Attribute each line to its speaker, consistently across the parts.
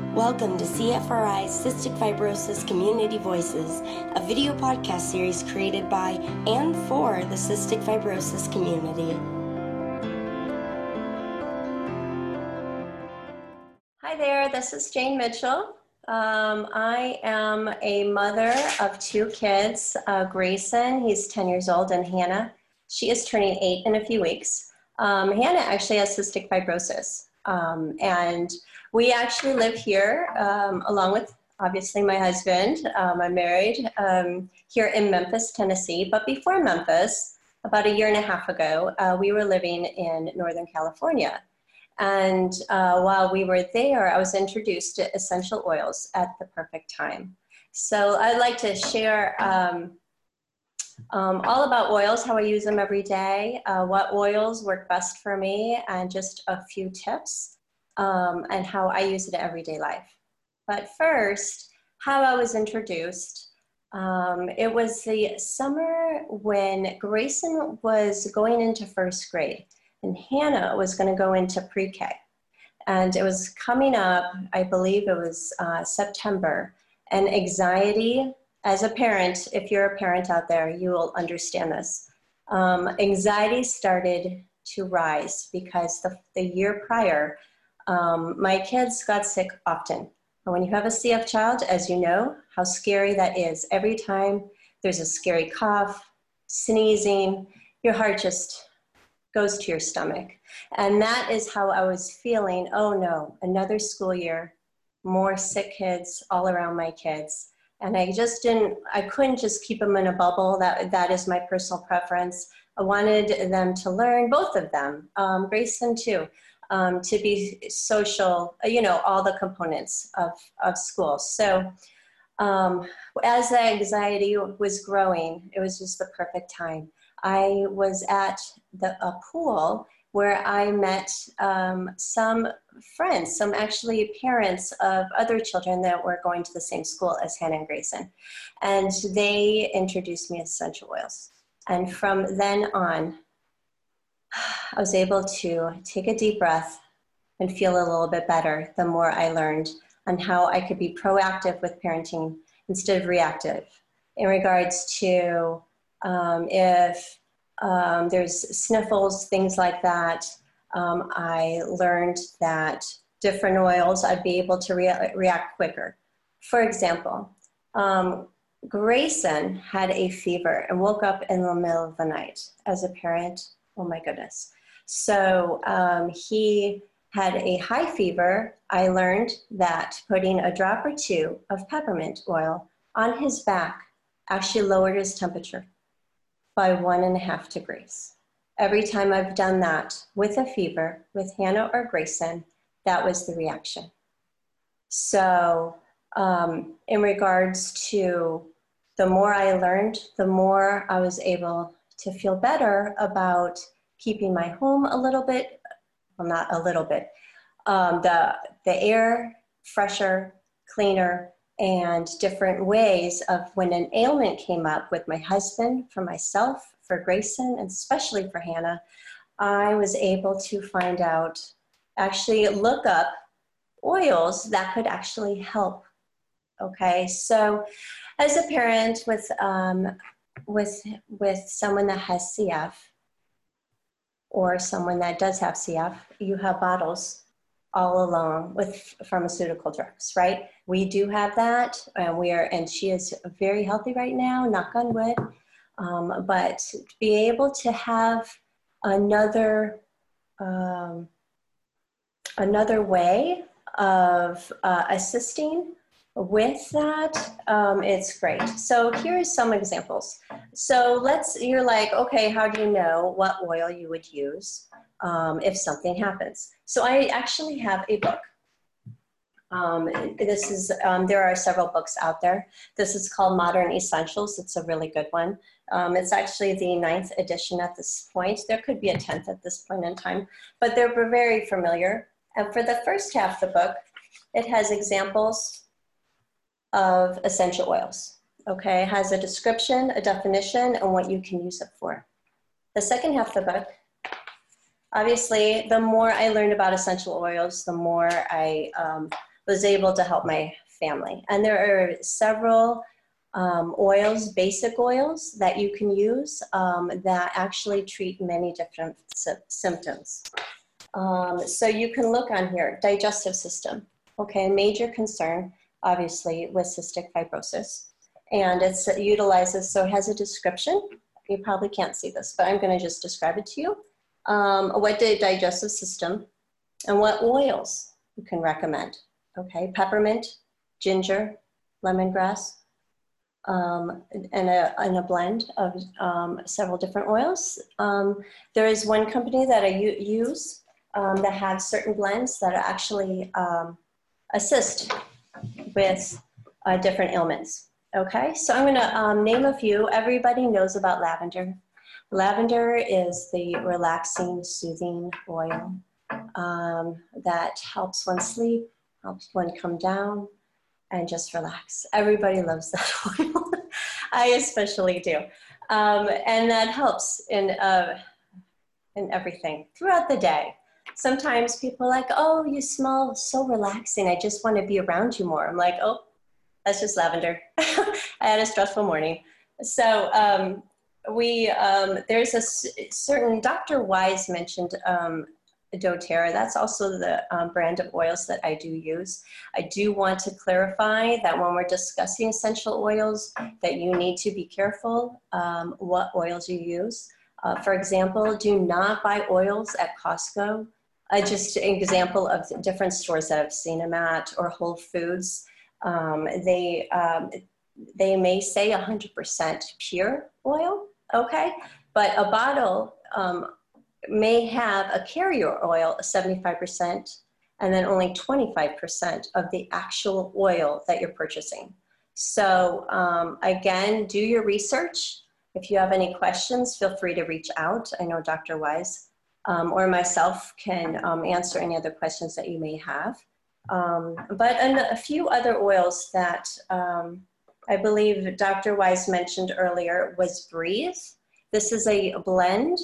Speaker 1: Welcome to CFRI's Cystic Fibrosis Community Voices, a video podcast series created by and for the cystic fibrosis community. Hi there, this is Jane Mitchell. I am a mother of two kids, Grayson, he's 10 years old, and Hannah. She is turning 8 in a few weeks. Hannah actually has cystic fibrosis, and we actually live here along with, obviously, my husband. I'm married here in Memphis, Tennessee. But before Memphis, about a year and a half ago, we were living in Northern California. And while we were there, I was introduced to essential oils at the perfect time. So I'd like to share all about oils, how I use them every day, what oils work best for me, and just a few tips. And how I use it in everyday life. But first, how I was introduced. It was the summer when Grayson was going into first grade and Hannah was going to go into pre-K. And it was coming up, I believe it was September, and anxiety, as a parent, if you're a parent out there, you will understand this. Anxiety started to rise because the year prior, my kids got sick often. And when you have a CF child, as you know, how scary that is. Every time there's a scary cough, sneezing, your heart just goes to your stomach. And that is how I was feeling. Oh no, another school year, more sick kids all around my kids. And I couldn't just keep them in a bubble. That is my personal preference. I wanted them to learn, both of them, Grayson too. To be social, all the components of school. So as the anxiety was growing, it was just the perfect time. I was at a pool where I met some friends, some actually parents of other children that were going to the same school as Hannah and Grayson. And they introduced me to essential oils. And from then on, I was able to take a deep breath and feel a little bit better the more I learned on how I could be proactive with parenting instead of reactive. In regards to if there's sniffles, things like that, I learned that different oils, I'd be able to react quicker. For example, Grayson had a fever and woke up in the middle of the night. As a parent, oh my goodness. So he had a high fever. I learned that putting a drop or two of peppermint oil on his back actually lowered his temperature by 1.5 degrees. Every time I've done that with a fever, with Hannah or Grayson, that was the reaction. So in regards to the more I learned, the more I was able to feel better about keeping my home a little bit, well, not a little bit, the air fresher, cleaner, and different ways of when an ailment came up with my husband, for myself, for Grayson, and especially for Hannah, I was able to find out, actually look up oils that could actually help. Okay, so as a parent with someone that has CF, or someone that does have CF, you have bottles all along with pharmaceutical drugs, right? We do have that, and she is very healthy right now, knock on wood. But to be able to have another way of assisting with that, it's great. So here's some examples. So you're like, okay, how do you know what oil you would use if something happens? So I actually have a book. There are several books out there. This is called Modern Essentials. It's a really good one. It's actually the 9th edition at this point. There could be a 10th at this point in time, but they're very familiar. And for the first half of the book, it has examples of essential oils. Okay, it has a description, a definition, and what you can use it for. The second half of the book, obviously, the more I learned about essential oils, the more I was able to help my family. And there are several oils, basic oils that you can use that actually treat many different symptoms. So you can look on here, digestive system. Okay, major concern, obviously, with cystic fibrosis. And it utilizes, so it has a description. You probably can't see this, but I'm going to just describe it to you. What the digestive system and what oils you can recommend. Okay, peppermint, ginger, lemongrass, and a blend of several different oils. There is one company that I use that has certain blends that actually assist with different ailments. Okay, so I'm gonna name a few. Everybody knows about lavender. Lavender is the relaxing, soothing oil that helps one sleep, helps one come down, and just relax. Everybody loves that oil. I especially do. And that helps in everything throughout the day. Sometimes people are like, oh, you smell so relaxing. I just want to be around you more. I'm like, oh, that's just lavender. I had a stressful morning. So there's a certain, Dr. Wise mentioned doTERRA. That's also the brand of oils that I do use. I do want to clarify that when we're discussing essential oils, that you need to be careful what oils you use. For example, do not buy oils at Costco. Just an example of different stores that I've seen them at, or Whole Foods. They may say 100% pure oil, okay? But a bottle may have a carrier oil of 75% and then only 25% of the actual oil that you're purchasing. So again, do your research. If you have any questions, feel free to reach out. I know Dr. Wise or myself can answer any other questions that you may have. But a few other oils that I believe Dr. Wise mentioned earlier was Breathe. This is a blend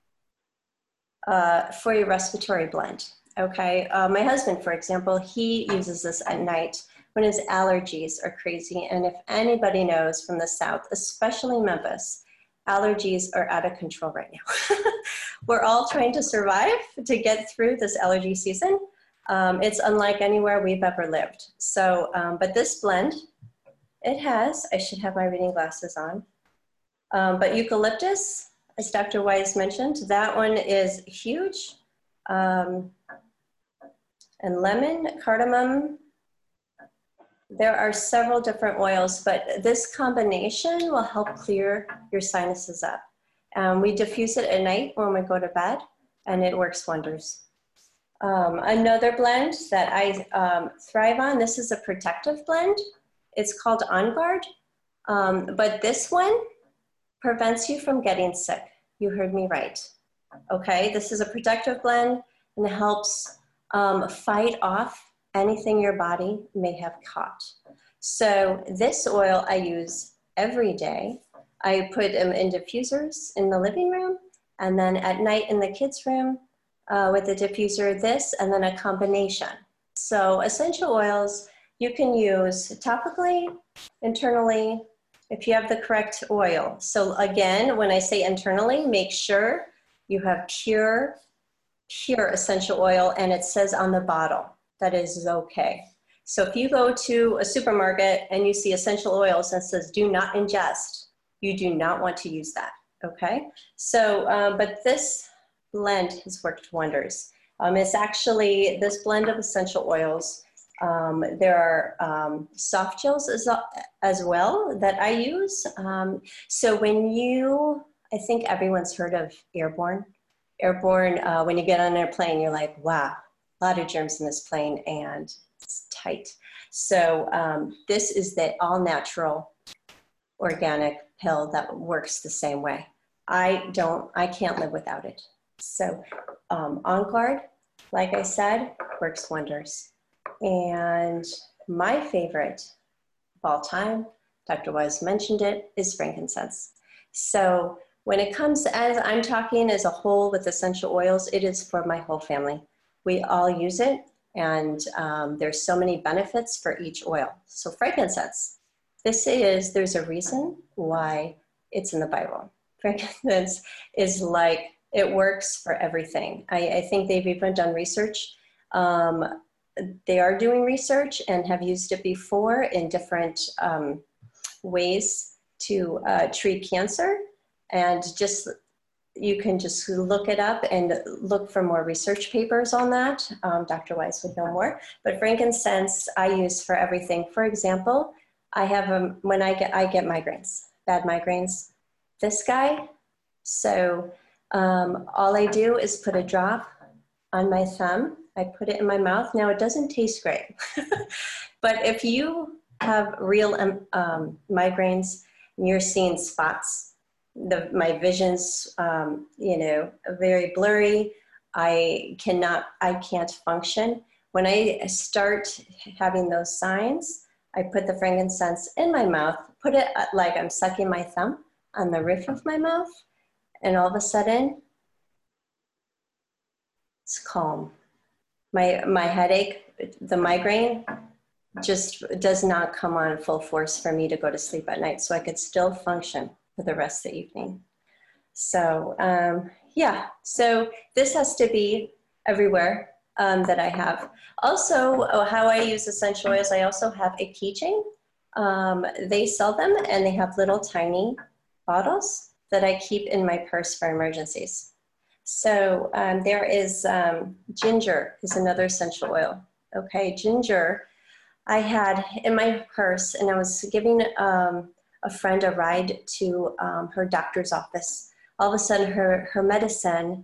Speaker 1: for your respiratory blend, okay? My husband, for example, he uses this at night when his allergies are crazy. And if anybody knows from the South, especially Memphis, allergies are out of control right now. We're all trying to survive to get through this allergy season. It's unlike anywhere we've ever lived. So, but this blend, it has, I should have my reading glasses on, but eucalyptus, as Dr. Wise mentioned, that one is huge. And lemon, cardamom. There are several different oils, but this combination will help clear your sinuses up. We diffuse it at night when we go to bed, and it works wonders. Another blend that I thrive on, this is a protective blend. It's called On Guard, but this one prevents you from getting sick. You heard me right. Okay, this is a protective blend and it helps fight off anything your body may have caught. So this oil I use every day. I put them in diffusers in the living room, and then at night in the kids' room with the diffuser, this, and then a combination. So essential oils you can use topically, internally, if you have the correct oil. So again, when I say internally, make sure you have pure essential oil, and it says on the bottle that is okay. So if you go to a supermarket and you see essential oils and it says do not ingest, you do not want to use that, okay? So, but this blend has worked wonders. It's actually this blend of essential oils. There are soft gels as well that I use. So when you, I think everyone's heard of Airborne. Airborne, when you get on an airplane, you're like, wow, a lot of germs in this plane and it's tight. So this is the all natural organic pill that works the same way. I can't live without it. So On Guard, like I said, works wonders. And my favorite of all time, Dr. Wise mentioned it, is frankincense. So when it comes, as I'm talking as a whole with essential oils, it is for my whole family. We all use it. And there's so many benefits for each oil. So frankincense, there's a reason why it's in the Bible. Frankincense is like, it works for everything. I think they've even done research. They are doing research and have used it before in different ways to treat cancer. And just, you can just look it up and look for more research papers on that. Dr. Weiss would know more. But frankincense I use for everything. For example, I have when I get migraines, bad migraines. This guy. So all I do is put a drop on my thumb. I put it in my mouth. Now it doesn't taste great, but if you have real migraines and you're seeing spots, my vision's, very blurry. I can't function. When I start having those signs, I put the frankincense in my mouth, put it like I'm sucking my thumb on the roof of my mouth, and all of a sudden, it's calm. My headache, the migraine, just does not come on full force for me to go to sleep at night, so I could still function for the rest of the evening. So yeah, so this has to be everywhere that I have. Also, how I use essential oils, I also have a keychain. They sell them and they have little tiny bottles that I keep in my purse for emergencies. So there is ginger is another essential oil. Okay, ginger I had in my purse, and I was giving a friend a ride to her doctor's office. All of a sudden her medicine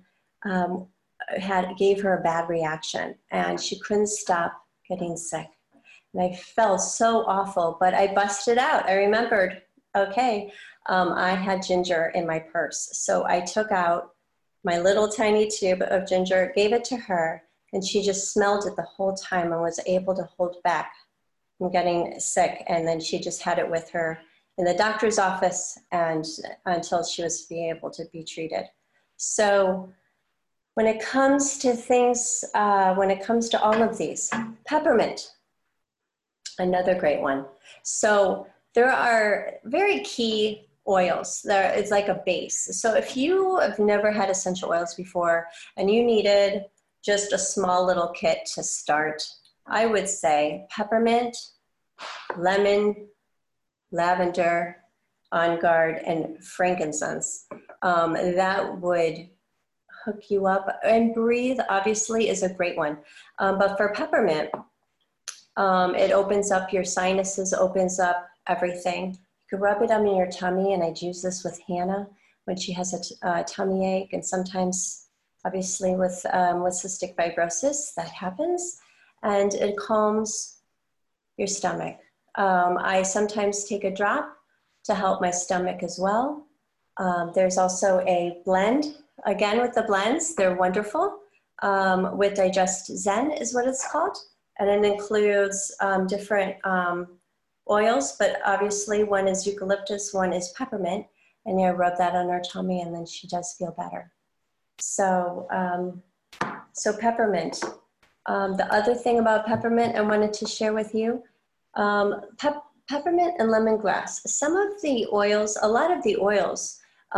Speaker 1: gave her a bad reaction and she couldn't stop getting sick. And I felt so awful, but I busted out. I remembered, okay, I had ginger in my purse. So I took out my little tiny tube of ginger, gave it to her, and she just smelled it the whole time and was able to hold back from getting sick. And then she just had it with her in the doctor's office and until she was being able to be treated. So when it comes to things, when it comes to all of these, peppermint, another great one. So there are very key oils. It's like a base. So if you have never had essential oils before and you needed just a small little kit to start, I would say peppermint, lemon, lavender, On Guard, and frankincense. That would hook you up. And breathe, obviously, is a great one. But for peppermint, it opens up your sinuses, opens up everything. You can rub it on your tummy, and I'd use this with Hannah when she has a tummy ache, and sometimes, obviously, with cystic fibrosis, that happens, and it calms your stomach. I sometimes take a drop to help my stomach as well. There's also a blend. Again, with the blends, they're wonderful. With Digest Zen is what it's called. And it includes different oils, but obviously one is eucalyptus, one is peppermint. And I rub that on her tummy and then she does feel better. So, so peppermint. The other thing about peppermint I wanted to share with you, peppermint and lemongrass. Some of the oils, a lot of the oils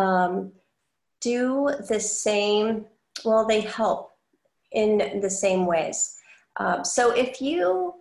Speaker 1: do the same, well, they help in the same ways. So if you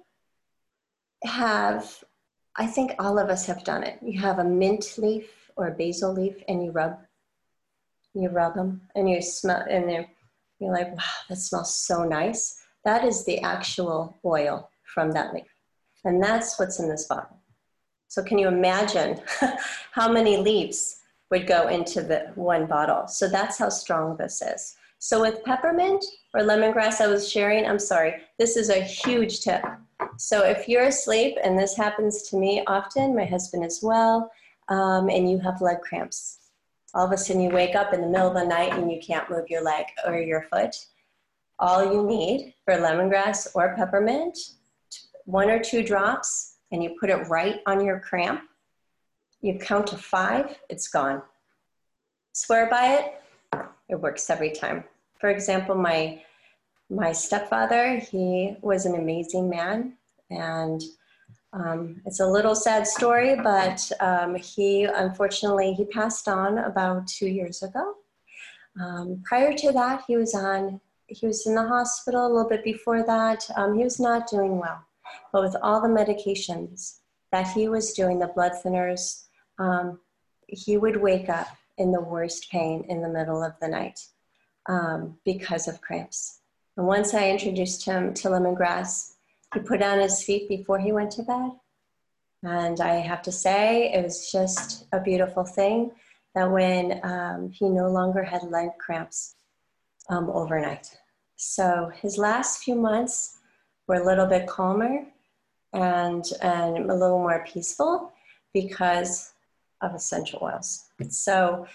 Speaker 1: have, I think all of us have done it. You have a mint leaf or a basil leaf and you rub them and you smell, and you're like, wow, that smells so nice. That is the actual oil from that leaf. And that's what's in this bottle. So can you imagine how many leaves would go into the one bottle? So that's how strong this is. So with peppermint or lemongrass I was sharing, I'm sorry, this is a huge tip. So if you're asleep, and this happens to me often, my husband as well, and you have leg cramps. All of a sudden you wake up in the middle of the night and you can't move your leg or your foot. All you need for lemongrass or peppermint, 1 or 2 drops, and you put it right on your cramp. You count to 5, it's gone. Swear by it, it works every time. For example, my My stepfather, he was an amazing man, and it's a little sad story, but unfortunately, he passed on about 2 years ago. Prior to that, he was in the hospital a little bit before that. He was not doing well, but with all the medications that he was doing, the blood thinners, he would wake up in the worst pain in the middle of the night because of cramps. And once I introduced him to lemongrass, he put on his feet before he went to bed. And I have to say, it was just a beautiful thing that when he no longer had leg cramps overnight. So his last few months were a little bit calmer and a little more peaceful because of essential oils. So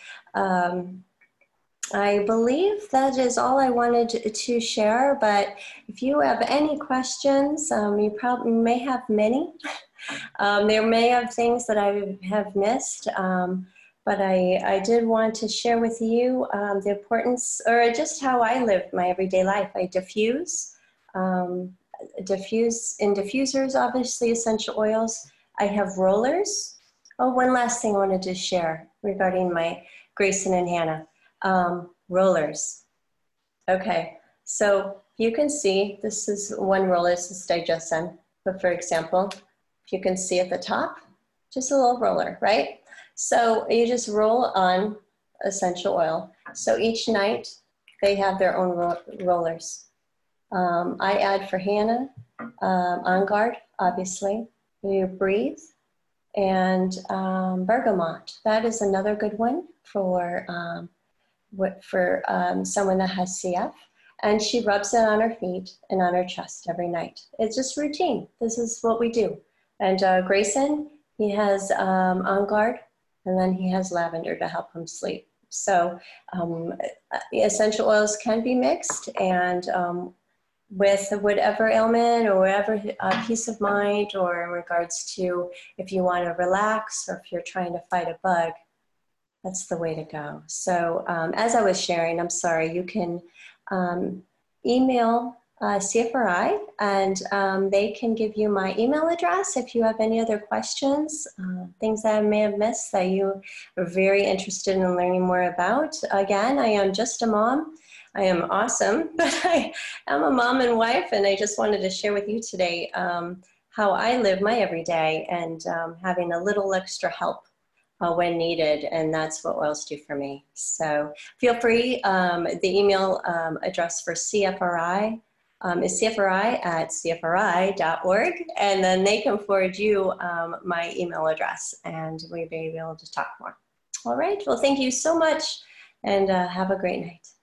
Speaker 1: I believe that is all I wanted to share, but if you have any questions, you probably may have many. There may have things that I have missed, but I did want to share with you the importance, or just how I live my everyday life. I diffuse in diffusers, obviously essential oils. I have rollers. Oh, one last thing I wanted to share regarding my Grayson and Hannah. Rollers. Okay, so you can see this is one roller, this is Digescen. But for example, if you can see at the top, just a little roller, right? So you just roll on essential oil. So each night they have their own rollers. I add for Hannah, On Guard, obviously. You breathe, and bergamot. That is another good one for someone that has CF. And she rubs it on her feet and on her chest every night. It's just routine. This is what we do. And Grayson, he has On Guard, and then he has lavender to help him sleep. So essential oils can be mixed, and with whatever ailment or whatever peace of mind, or in regards to if you want to relax or if you're trying to fight a bug, that's the way to go. So as I was sharing, I'm sorry, you can email CFRI, and they can give you my email address if you have any other questions, things that I may have missed that you are very interested in learning more about. Again, I am just a mom. I am awesome, but I am a mom and wife, and I just wanted to share with you today how I live my everyday, and having a little extra help when needed, and that's what oils do for me. So feel free, the email address for CFRI is cfri@cfri.org, and then they can forward you my email address, and we'll be able to talk more. All right, well, thank you so much, and have a great night.